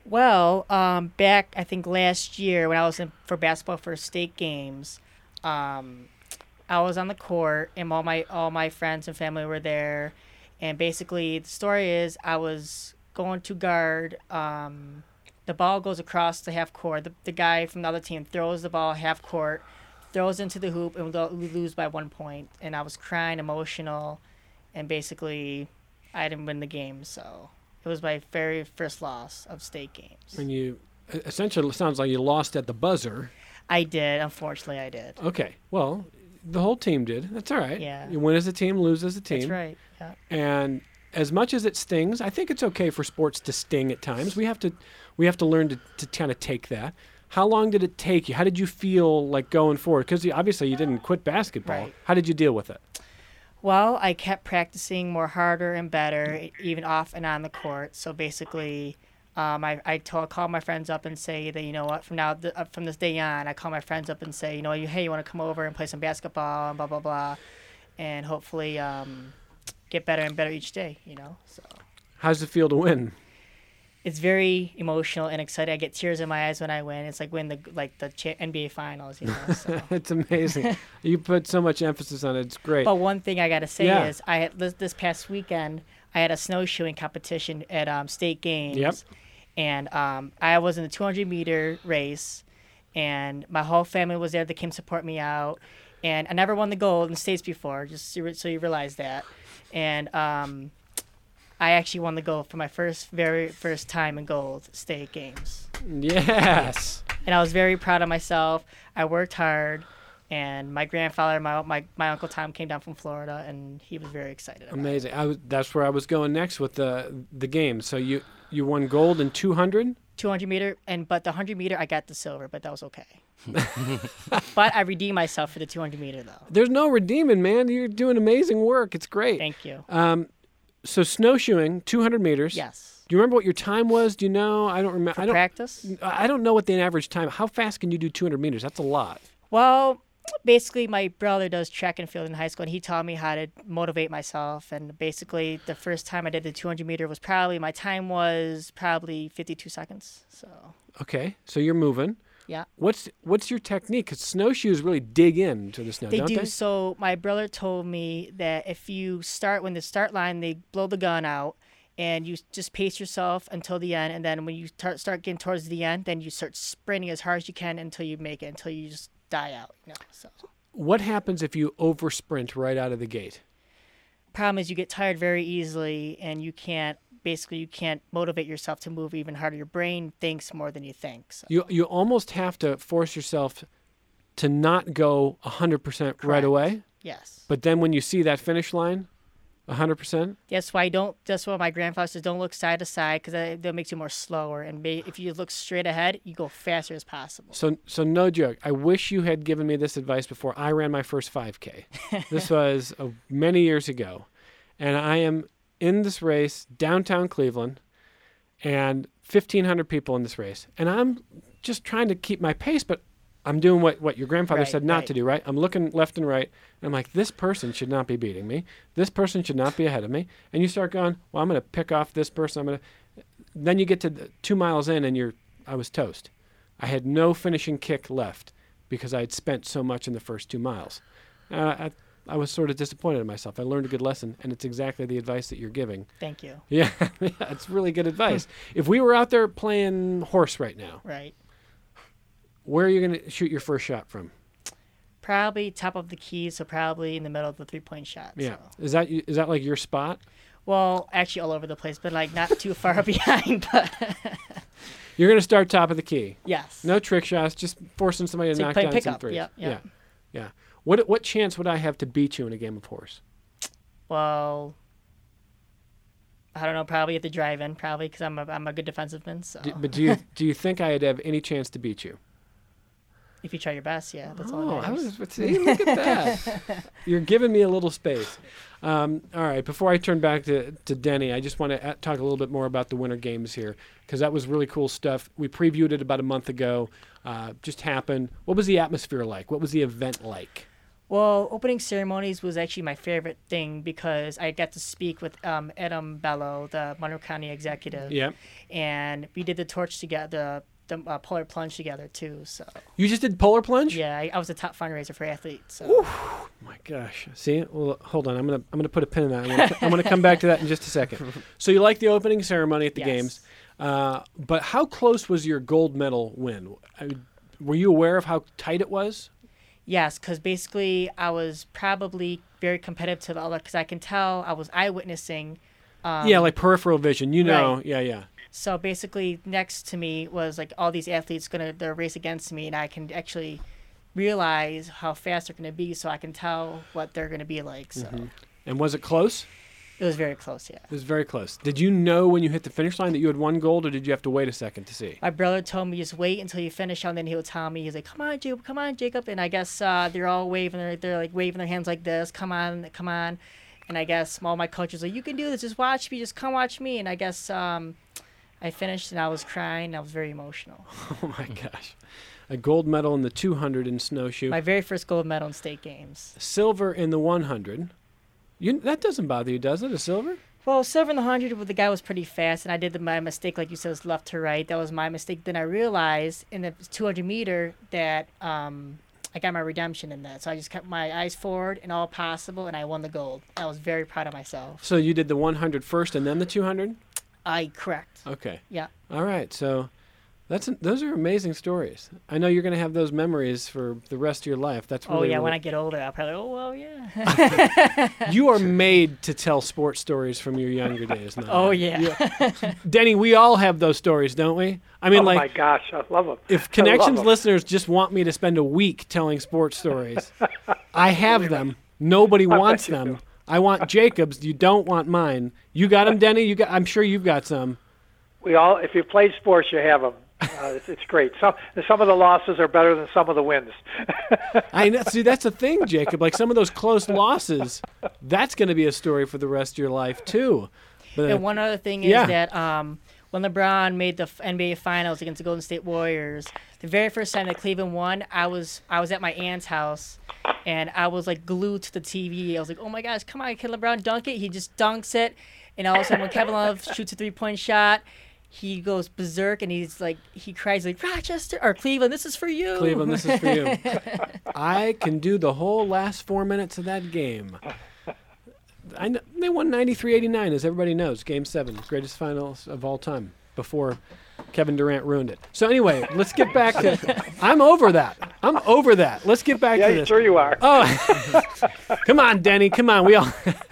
Well, um, back I think last year when I was in for basketball for state games, um, I was on the court and all my all my friends and family were there, and basically the story is I was going to guard. Um, the ball goes across the half court. The, the guy from the other team throws the ball half court, throws into the hoop, and we, go, we lose by one point. And I was crying, emotional, and basically I didn't win the game, so. It was my very first loss of state games. And you, essentially, it sounds like you lost at the buzzer. I did. Unfortunately, I did. Okay. Well, the whole team did. That's all right. Yeah. You win as a team, lose as a team. That's right. Yeah. And as much as it stings, I think it's okay for sports to sting at times. We have to, we have to learn to, to kind of take that. How long did it take you? How did you feel like going forward? Because obviously you didn't quit basketball. Right. How did you deal with it? Well, I kept practicing more harder and better, even off and on the court. So basically, um, I I told, call my friends up and say that, you know what, from now th- uh, from this day on, I call my friends up and say, you know, you hey, you want to come over and play some basketball and blah blah blah, and hopefully um, get better and better each day. You know, so How does it feel to win? it's very emotional and exciting. I get tears in my eyes when I win. It's like win the like the cha- N B A finals. You know, so. It's amazing. You put so much emphasis on it. It's great. But one thing I gotta say Yeah. is, I had this, this past weekend I had a snowshoeing competition at um, state games, Yep. and um, I was in the two hundred meter race, and my whole family was there. They came support me out, and I never won the gold in the states before, just so you- so you realize that, and um, I actually won the gold for my first very first time in gold state games, Yes. and I was very proud of myself. I worked hard. And my grandfather, my, my my Uncle Tom came down from Florida, and he was very excited about it. Amazing. I was, that's where I was going next with the the game. So you you won gold in two hundred. two hundred meter, and but the one hundred meter, I got the silver, but that was okay. But I redeemed myself for the two hundred meter, though. There's no redeeming, man. You're doing amazing work. It's great. Thank you. Um, so snowshoeing, two hundred meters. Yes. Do you remember what your time was? Do you know? I don't remember. For I don't. practice? I don't know what the average time. How fast can you do two hundred meters? That's a lot. Well, basically, my brother does track and field in high school, and he taught me how to motivate myself. And basically, the first time I did the two hundred meter was probably, my time was probably fifty-two seconds. So, Okay, so you're moving. yeah. What's what's your technique? Because snowshoes really dig into the snow, They don't do. they? So my brother told me that if you start when the start line, they blow the gun out, and you just pace yourself until the end, and then when you start start getting towards the end, then you start sprinting as hard as you can until you make it, until you just die out. You know. So What happens if you over sprint right out of the gate? problem is you get tired very easily, and you can't. Basically, you can't motivate yourself to move even harder. Your brain thinks more than you think. So. You you almost have to force yourself to not go one hundred percent right Correct. away. Yes. But then when you see that finish line, one hundred percent. That's why I don't. That's why my grandfather says don't look side to side because that makes you more slower. And may, if you look straight ahead, you go faster as possible. So so no joke. I wish you had given me this advice before I ran my first five K. This was uh, many years ago, and I am in this race downtown Cleveland, and fifteen hundred people in this race, and I'm just trying to keep my pace, but I'm doing what, what your grandfather Right, said not right. to do, right? I'm looking left and right, and I'm like, this person should not be beating me. This person should not be ahead of me. And you start going, well, I'm going to pick off this person. I'm going to. Then you get to the two miles in, and you're. I was toast. I had no finishing kick left because I had spent so much in the first two miles. Uh, I, I was sort of disappointed in myself. I learned a good lesson, and it's exactly the advice that you're giving. Thank you. Yeah, yeah, it's really good advice. If we were out there playing horse right now, Right. where are you going to shoot your first shot from? Probably top of the key, so probably in the middle of the three-point shot. Yeah, So. is that is that like your spot? Well, actually, all over the place, but like not too far behind. But You're going to start top of the key. yes. No trick shots, just forcing somebody to So you knock play down some pickup, threes. yeah, yeah. yeah, yeah. What what chance would I have to beat you in a game of horse? Well, I don't know. Probably at the drive-in, probably because I'm a I'm a good defensiveman. So Do, but do you do you think I'd have any chance to beat you? if you try your best, yeah, that's Oh, all. I that matters. was. See, look at that. You're giving me a little space. Um, all right. Before I turn back to, to Denny, I just want to talk a little bit more about the Winter Games here because that was really cool stuff. We previewed it about a month ago. Uh, just happened. What was the atmosphere like? What was the event like? Well, opening ceremonies was actually my favorite thing because I got to speak with um, Adam Bello, the Monroe County executive. Yeah. And we did the torch together, the, the uh, polar plunge together too. So You just did polar plunge? yeah, I, I was the top fundraiser for athletes. So. Oh my gosh. See? Well, hold on. I'm going to I'm going to put a pin in that. I'm gonna, I'm going to come back to that in just a second. So you like the opening ceremony at the Yes. games. Uh, but how close was your gold medal win? I, were you aware of how tight it was? Yes, because basically I was probably very competitive to the other because I can tell I was eyewitnessing. Um, yeah, like peripheral vision. You know. right. Yeah, yeah. So basically, next to me was like all these athletes gonna they're race against me, and I can actually realize how fast they're gonna be, so I can tell what they're gonna be like. So Mm-hmm. And was it close? it was very close. Yeah. It was very close. Did you know when you hit the finish line that you had won gold, or did you have to wait a second to see? My brother told me just wait until you finish, and then he'll tell me he's like, "Come on, Jacob, come on, Jacob." And I guess uh, they're all waving, their, they're like waving their hands like this, "Come on, come on." And I guess all my coaches were like, "You can do this. Just watch me. Just come watch me." And I guess um, I finished, and I was crying. I was very emotional. Oh my gosh. A gold medal in the two hundred in snowshoe. My very first gold medal in state games. Silver in the one hundred. You, that doesn't bother you, does it? A silver? Well, silver in the hundred, well, the guy was pretty fast, and I did the, my mistake, like you said, was left to right. That was my mistake. Then I realized in the two hundred meter that um, I got my redemption in that. So I just kept my eyes forward and all possible, and I won the gold. I was very proud of myself. So you did the one hundred first and then the two hundred? I correct. Okay. Yeah. All right. So that's those are amazing stories. I know you're going to have those memories for the rest of your life. That's really, Oh yeah, really- when I get older, I'll probably. Oh well, yeah. You are made to tell sports stories from your younger days now. Oh yeah. You- Denny, we all have those stories, don't we? I mean, oh my like, gosh, I love them. if I love Connections 'em. listeners just want me to spend a week telling sports stories, I have them. Nobody bet wants you them. do. I want Jacob's. You don't want mine. You got them, Denny? You got? I'm sure you've got some. We all, if you played sports, you have them. Uh, it's, it's great. Some some of the losses are better than some of the wins. I know. See, that's the thing, Jacob. Like some of those close losses, that's going to be a story for the rest of your life too. But And one other thing is Yeah. that um, when LeBron made the N B A Finals against the Golden State Warriors, the very first time that Cleveland won, I was I was at my aunt's house, and I was like glued to the T V. I was like, "Oh my gosh, come on, can LeBron dunk it?" He just dunks it, and all of a sudden, when Kevin Love shoots a three-point shot, he goes berserk, and he's like, he cries like, "Rochester or Cleveland, this is for you." Cleveland, this is for you. I can do the whole last four minutes of that game. I know, they won ninety-three eighty-nine, as everybody knows. Game seven, greatest finals of all time, before Kevin Durant ruined it. So anyway, let's get back to. I'm over that. I'm over that. Let's get back Yeah, to this. sure you are. Oh, come on, Denny. Come on, we all.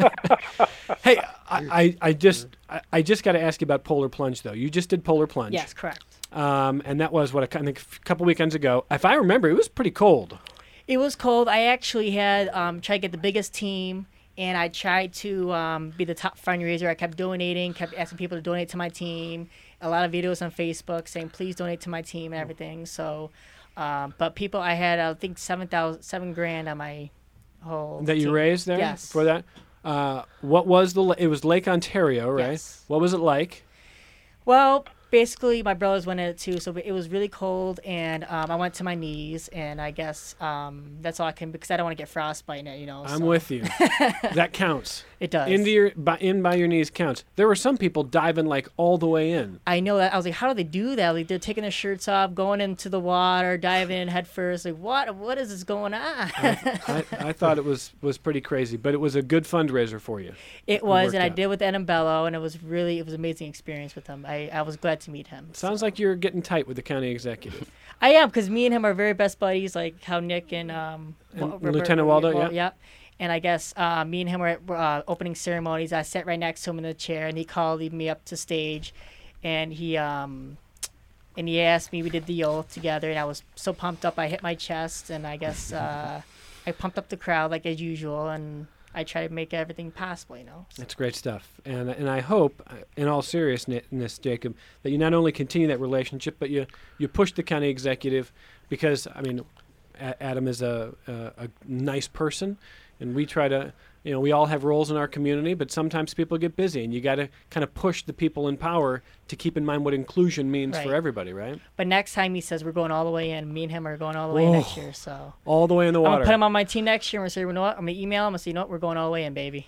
Hey, I, I, I just, I, I just got to ask you about polar plunge, though. You just did polar plunge. Yes, correct. Um, and that was what I think a couple weekends ago. If I remember, it was pretty cold. It was cold. I actually had um, tried to get the biggest team, and I tried to um, be the top fundraiser. I kept donating, kept asking people to donate to my team. A lot of videos on Facebook saying, please donate to my team and everything. So, um, but people, I had, I think, seven thousand, seven grand on my whole That you team. raised there Yes. for that. Uh, what was the? It was Lake Ontario, right? Yes. What was it like? Well, basically, my brothers went in it too, so it was really cold, and um, I went to my knees, and I guess um, that's all I can, because I don't want to get frostbite in it, you know. I'm so. with you. That counts. It does. Into your, by, in by your knees counts. There were some people diving like all the way in. I know that. I was like, how do they do that? Like, they're taking their shirts off, going into the water, diving in head first. Like, what? What is this going on? I, I thought it was, was pretty crazy, but it was a good fundraiser for you. It was, worked and I out. did with Adam Bello, and it was really, it was an amazing experience with him. I, I was glad to meet him. Sounds like you're getting tight with the county executive. I am, because me and him are very best buddies, like how Nick and, um, And Wa- Robert- Lieutenant Waldo, Well, yeah. Yep. And I guess uh, me and him were at uh, opening ceremonies. I sat right next to him in the chair, and he called me up to stage, and he um, and he asked me. We did the oath together, and I was so pumped up. I hit my chest, and I guess uh, I pumped up the crowd like as usual, and I try to make everything possible, you know. So. That's great stuff. And and I hope, uh, in all seriousness, Jacob, that you not only continue that relationship, but you, you push the county executive, because, I mean, a- Adam is a, a, a nice person, and we try to, you know, we all have roles in our community, but sometimes people get busy, and you got to kind of push the people in power to keep in mind what inclusion means Right. for everybody, right? But next time he says we're going all the way in, me and him are going all the way in next year. So All the way in the I'm water. gonna put him on my team next year. I'm gonna say, you know what? I'm gonna email him. I'm gonna say, you know what? We're going all the way in, baby.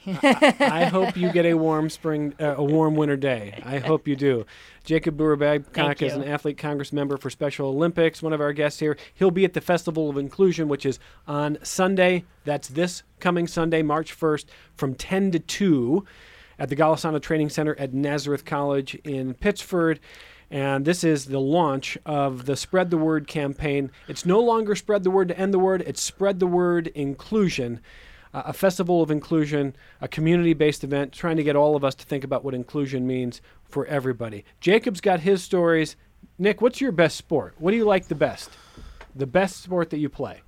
I hope you get a warm spring, uh, a warm winter day. I hope you do. Jacob Brewer-Babcock Thank is you. an athlete Congress member for Special Olympics, one of our guests here. He'll be at the Festival of Inclusion, which is on Sunday. That's this coming Sunday, March first, from ten to two at the Golisano Training Center at Nazareth College in Pittsford. And this is the launch of the Spread the Word campaign. It's no longer Spread the Word to End the Word. It's Spread the Word Inclusion, uh, a festival of inclusion, a community-based event trying to get all of us to think about what inclusion means for everybody. Jacob's got his stories. Nick, what's your best sport? What do you like the best? The best sport that you play?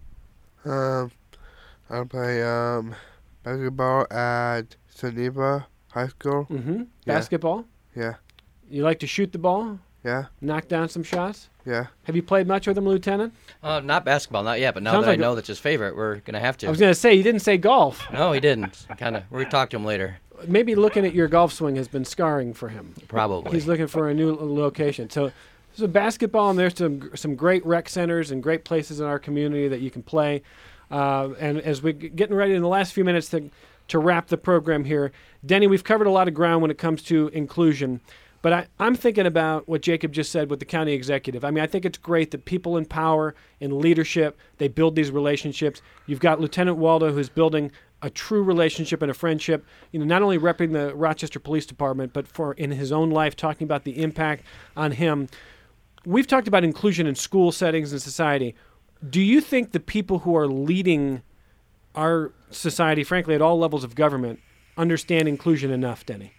Um, I play um basketball at Geneva High School. Mm-hmm. Yeah. Basketball? Yeah, You like to shoot the ball? yeah, Knock down some shots? yeah. Have you played much with him, Lieutenant? Uh, not basketball, not yet. But now Sounds that like I a- know that's his favorite, we're gonna have to. I was going to say, you didn't say golf. No, he didn't. Kind of. We'll talk to him later. Maybe looking at your golf swing has been scarring for him. Probably. He's looking for a new location. So, so basketball, and there's some some great rec centers and great places in our community that you can play. Uh, and as we're getting ready in the last few minutes to to wrap the program here, Denny, we've covered a lot of ground when it comes to inclusion. But I, I'm thinking about what Jacob just said with the county executive. I mean, I think it's great that people in power, in leadership, they build these relationships. You've got Lieutenant Waldo, who's building a true relationship and a friendship, you know, not only repping the Rochester Police Department, but for in his own life, talking about the impact on him. We've talked about inclusion in school settings and society. Do you think the people who are leading our society, frankly, at all levels of government, understand inclusion enough, Denny?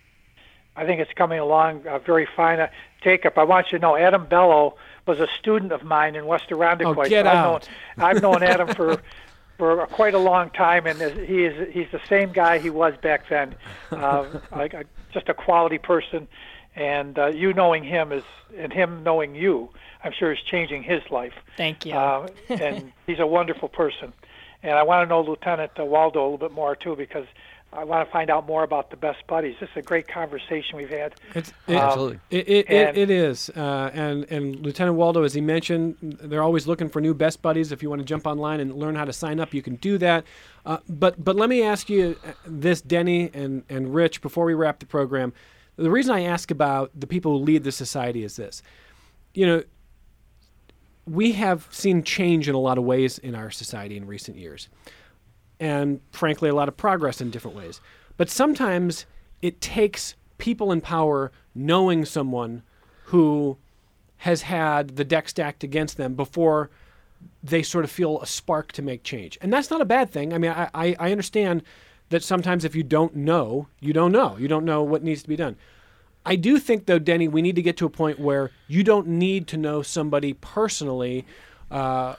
I think it's coming along uh, very fine. Uh, Jacob, I want you to know Adam Bello was a student of mine in West Arundecoyt. Oh, get I've out. Known, I've known Adam for for quite a long time, and is- he is he's the same guy he was back then. Uh, like a, just a quality person, and uh, you knowing him is and him knowing you, I'm sure is changing his life. Thank you. Uh, and he's a wonderful person. And I want to know Lieutenant uh, Waldo a little bit more too, because I want to find out more about the best buddies. This is a great conversation we've had. It's, it, Absolutely. It, it, And- it, it is. Uh, and, and Lieutenant Waldo, as he mentioned, they're always looking for new best buddies. If you want to jump online and learn how to sign up, you can do that. Uh, but but let me ask you this, Denny and, and Rich, before we wrap the program. The reason I ask about the people who lead the society is this. You know, we have seen change in a lot of ways in our society in recent years. And frankly, a lot of progress in different ways. But sometimes it takes people in power knowing someone who has had the deck stacked against them before they sort of feel a spark to make change. And that's not a bad thing. I mean, I, I, I understand that sometimes if you don't know, you don't know. You don't know what needs to be done. I do think, though, Denny, we need to get to a point where you don't need to know somebody personally uh,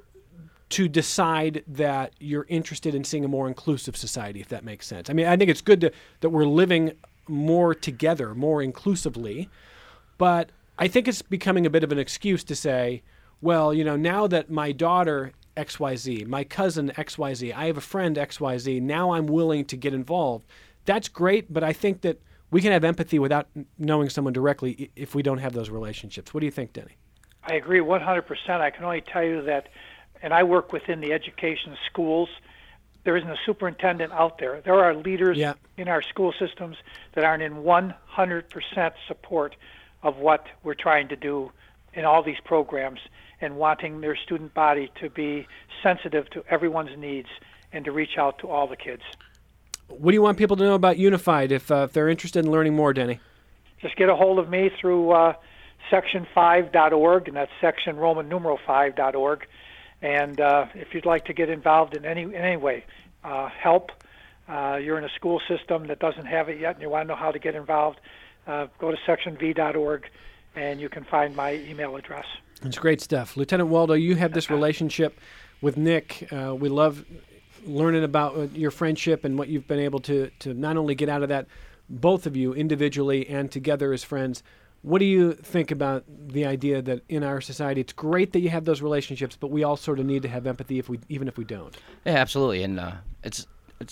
to decide that you're interested in seeing a more inclusive society, if that makes sense. I mean, I think it's good to, that we're living more together, more inclusively, but I think it's becoming a bit of an excuse to say, well, you know, now that my daughter X Y Z, my cousin X Y Z, I have a friend X Y Z, now I'm willing to get involved. That's great, but I think that we can have empathy without knowing someone directly i- if we don't have those relationships. What do you think, Denny? I agree one hundred percent. I can only tell you that, and I work within the education schools. There isn't a superintendent out there. There are leaders Yeah. in our school systems that aren't in one hundred percent support of what we're trying to do in all these programs and wanting their student body to be sensitive to everyone's needs and to reach out to all the kids. What do you want people to know about Unified if, uh, if they're interested in learning more, Denny? Just get a hold of me through uh, section five dot org, and that's section Roman numeral five dot org. And uh, if you'd like to get involved in any in any way, uh, help, uh, you're in a school system that doesn't have it yet and you want to know how to get involved, uh, go to section v dot org and you can find my email address. It's great stuff. Lieutenant Waldo, you have this relationship with Nick. Uh, we love learning about uh, your friendship and what you've been able to, to not only get out of that, both of you individually and together as friends. What do you think about the idea that in our society, it's great that you have those relationships, but we all sort of need to have empathy if we, even if we don't? Yeah, absolutely. And uh, it's it's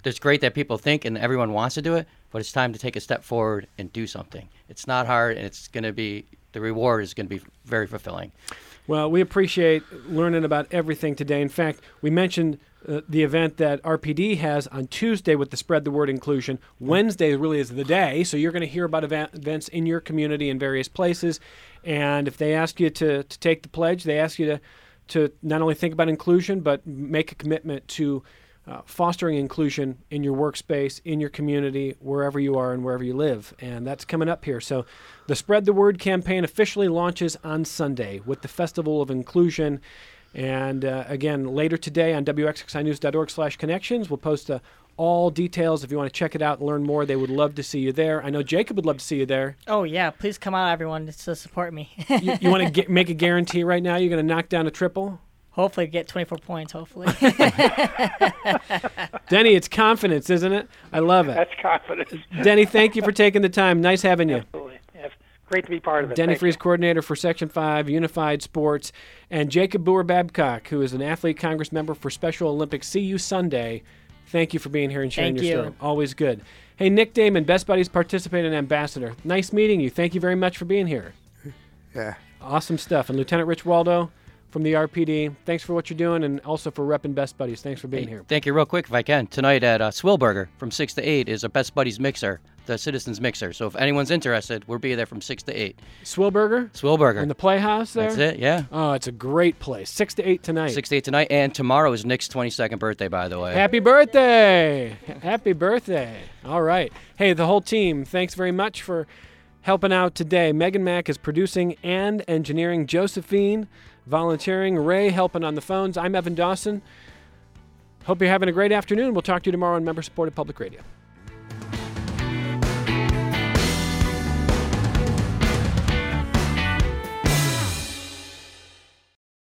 it's great that people think and everyone wants to do it, but it's time to take a step forward and do something. It's not hard, and it's going to be, the reward is going to be very fulfilling. Well, we appreciate learning about everything today. In fact, we mentioned uh, the event that R P D has on Tuesday with the Spread the Word Inclusion. Wednesday really is the day, so you're going to hear about event, events in your community in various places. And if they ask you to, to take the pledge, they ask you to, to not only think about inclusion, but make a commitment to Uh, fostering inclusion in your workspace, in your community, wherever you are and wherever you live. And that's coming up here. So the Spread the Word campaign officially launches on Sunday with the Festival of Inclusion. And uh, again, later today on W X X I news dot org slash connections, we'll post uh, all details. If you want to check it out and learn more, they would love to see you there. I know Jacob would love to see you there. Oh, yeah. Please come out, everyone, to support me. you you want to get, make a guarantee right now? You're going to knock down a triple? Hopefully get twenty-four points, hopefully. Denny, it's confidence, isn't it? I love it. That's confidence. Denny, thank you for taking the time. Nice having you. Absolutely. Yeah, great to be part of it. Denny Thank Freeze, you. coordinator for Section five, Unified Sports, and Jacob Boer-Babcock, who is an Athlete Congress member for Special Olympics. See you Sunday. Thank you for being here and sharing Thank your you. story. Always good. Hey, Nick Damon, Best Buddies participating ambassador. Nice meeting you. Thank you very much for being here. Yeah. Awesome stuff. And Lieutenant Rich Waldo from the R P D, thanks for what you're doing, and also for repping Best Buddies. Thanks for being Hey, here. Thank you. Real quick, if I can. Tonight at uh, Swillburger from six to eight is a Best Buddies mixer, the Citizens Mixer. So if anyone's interested, we'll be there from six to eight. Swillburger? Swillburger. In the Playhouse there? That's it, yeah. Oh, it's a great place. six to eight tonight. six to eight tonight, and tomorrow is Nick's twenty-second birthday, by the way. Happy birthday! Happy birthday! All right. Hey, the whole team, thanks very much for helping out today. Megan Mack is producing and engineering. Josephine volunteering. Ray helping on the phones. I'm Evan Dawson. Hope you're having a great afternoon. We'll talk to you tomorrow on Member Supported Public Radio.